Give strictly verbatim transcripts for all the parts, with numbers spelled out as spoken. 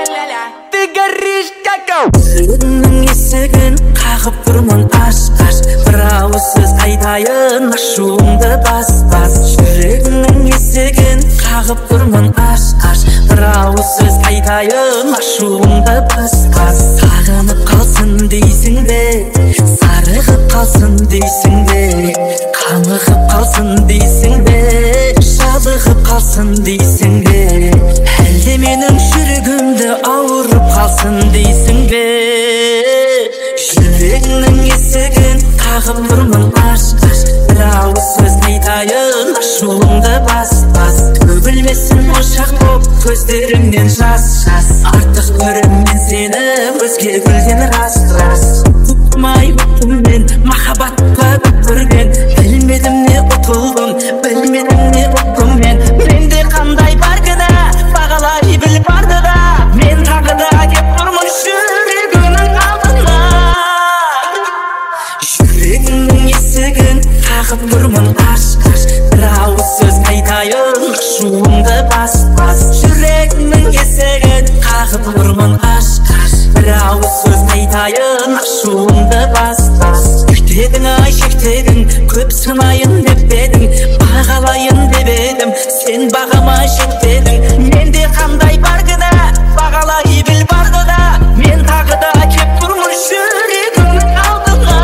Ты горишь как Жүрегімнің есігін қағып тұрмын аш-аш, бір ауыз сөз айтайын, ашуымды бас-бас. Жүрегімнің есігін қағып тұрмын аш-аш, бір ауыз сөз айтайын, ашуымды бас-бас. Сағынып қалсын дейсің бе, сарығып қалсын дейсің бе, қамығып қалсын дейсің бе, шалығып қалсын дейсің бе, әлде менің жүрегімді ауырып қалсын дейсің бе? Жүрегімнің есігін қағып тұрмын аш-аш, бір ауыз сөз айтайын, ашуымды бас-бас. Төгілмесін ошақ боп көздеріңнен жас-жас, артық көрем мен сені өзге гүлден рас-рас. Ұтмай өттім мен махаббатқа өтірген, білмедім не ұтылдым, білмедім не ұттым мен. Менде қандай бар кінә, бағалай біл барды да, мен тағы да кеп тұрмын жүрегімнің алдына. Жүрегімнің есігін қағып тұрмын аш-аш, бір ауыз сөз айтайын, ашуымды бас-бас. Жүрегімнің есігін қағып тұрмын аш-аш, бір ауыз сөз айтайын, ашуымды бас-бас. Шектедің ай шектедің, көп сынайын деп едің, бағалайын деп едім, сен бағамай шектедің. Менде қандай бар кінә, бағалай біл барды да, мен тағы да кеп тұрмын жүрегімнің алдына.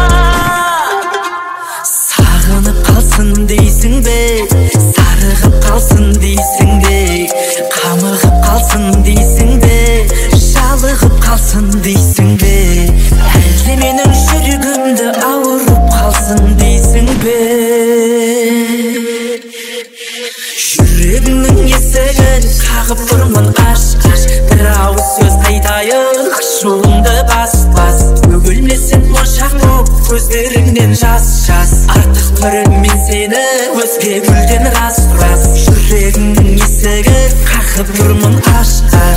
Сағынып қалсын дейсің бе, сарығып қалсын дейсің бе, қамығып қалсын дейсің бе, шалығып қалсын дейсің бе, әлде менің жүрегімді ауырып қалсын дейсің бе? Жүрегімнің есігін қағып тұрмын аш-аш, бір ауыз сөз айтайын, ашуымды бас-бас. Төгілмесін ошақ боп көздеріңнен жас-жас, артық көрем мен сені өзге гүлден рас-рас. Жүрегімнің есігін қағып тұрмын аш-аш.